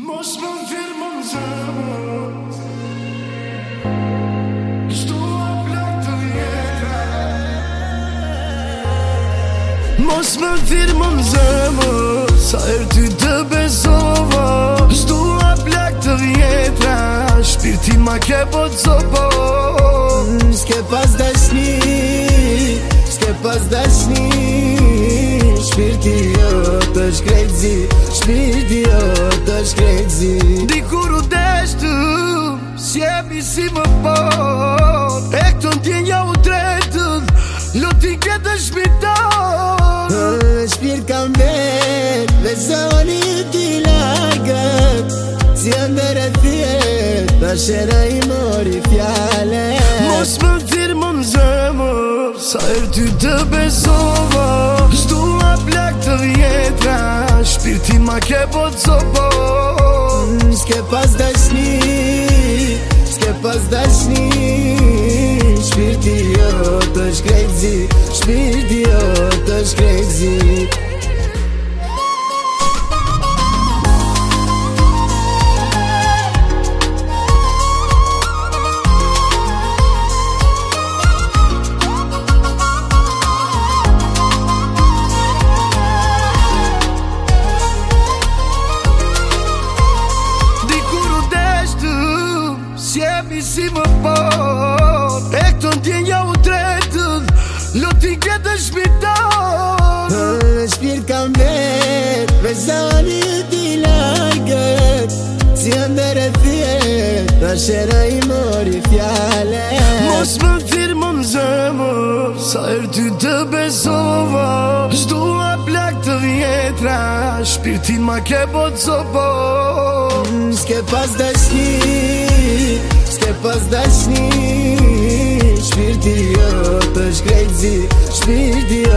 Mos më firmën zemër, shtua plak të vjetra. Mos më firmën zemër, sa herë ty të besova. Shtua plak të vjetra, shpirti ma ke po të sopo. S'ke pas dashni, s'ke pas dashni. Shpirti jo të shkrejtëzi, shpirti jo të shkrejtëzi. Dikur u deshtu, s'jemi si më por. E këto ndjenja u tretën, lotin ke të shpitar. Shpirt kam vet, dhe zoni t'i lagët. Si ndër e thjet, ta shera i mori fjale. Mos më firmën zemër, sa herë ty të besova. Shtua plak të vjetra, shpirti ma ke po të sopo. S'ke pas dashni, s'ke pas dashni. Shpirti jo të shkrejtëzi, shpirti jo të shkrejtëzi. S'jemi si më por. E këto ndjenja u tretën, lotin ke të shpitar. Shpirt kam vet, vezoni t'i lagët. Si ndër e thjet, ta shera i mori fjale. Mos më firmën zemër, sa herë ty të besova. Shtua plak të vjetra, shpirtin ma ke po të sopo. S'ke pas dashni, s'ke pas dashni. Shpirti jo të shkrejtëzi, shpirti jo